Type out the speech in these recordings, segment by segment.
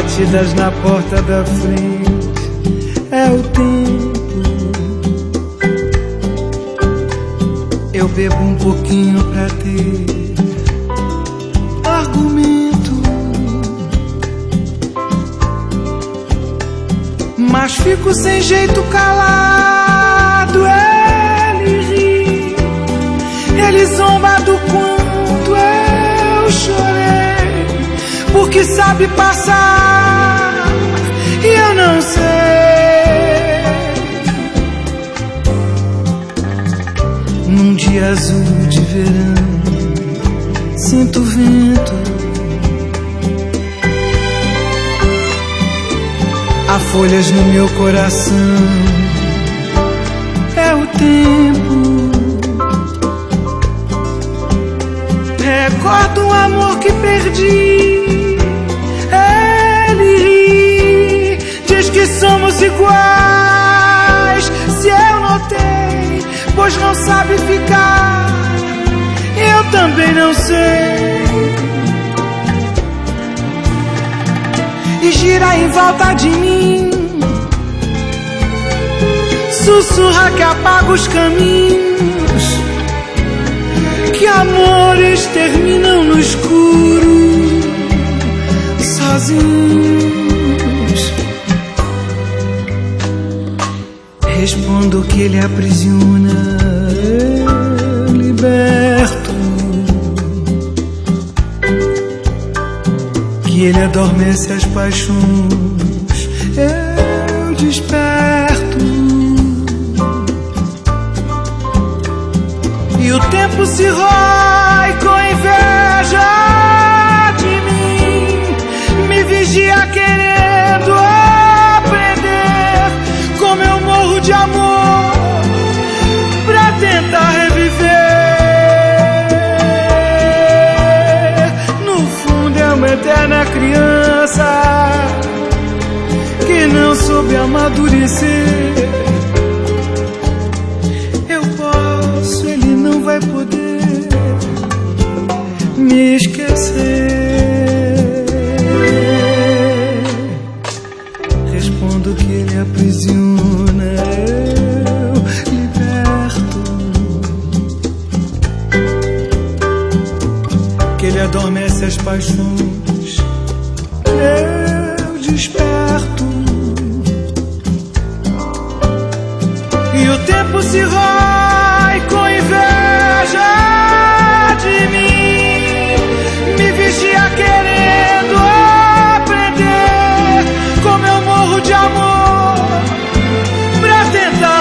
batidas na porta da frente. É o tempo. Eu bebo um pouquinho pra ter argumento, mas fico sem jeito calado. Ele ri, ele zomba do quanto eu chorei, porque sabe passar e eu não sei. Num dia azul de verão, sinto o vento, há folhas no meu coração. É o tempo. Recordo um amor que perdi. Ele ri, diz que somos iguais. Se eu notei, pois não sabe ficar, eu também não sei. E gira em volta de mim, sussurra que apaga os caminhos, que amores terminam no escuro, sozinhos. Respondo que ele aprisiona, eu liberto, que ele adormece as paixões, eu desperto. E o tempo se rói com inveja de mim, me vigia querendo aprender como eu morro de amor pra tentar reviver. No fundo é uma eterna criança que não soube amadurecer. Eu posso, ele não vai poder me esquecer. Respondo que ele aprisiona, eu liberto, que ele adormece as paixões, eu desperto. E o tempo se rói com inveja de mim, me vigia querendo aprender como eu morro de amor pra tentar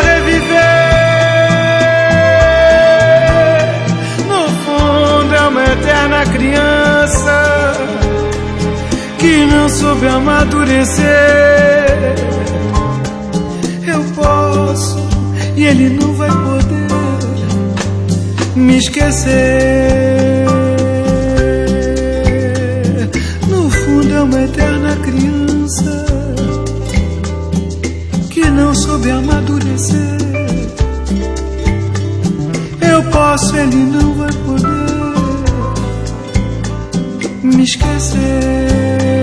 reviver. No fundo é uma eterna criança que não soube amadurecer. Eu posso e ele não vai poder me esquecer. No fundo é uma eterna criança que não soube amadurecer. Eu posso, ele não vai poder me esquecer.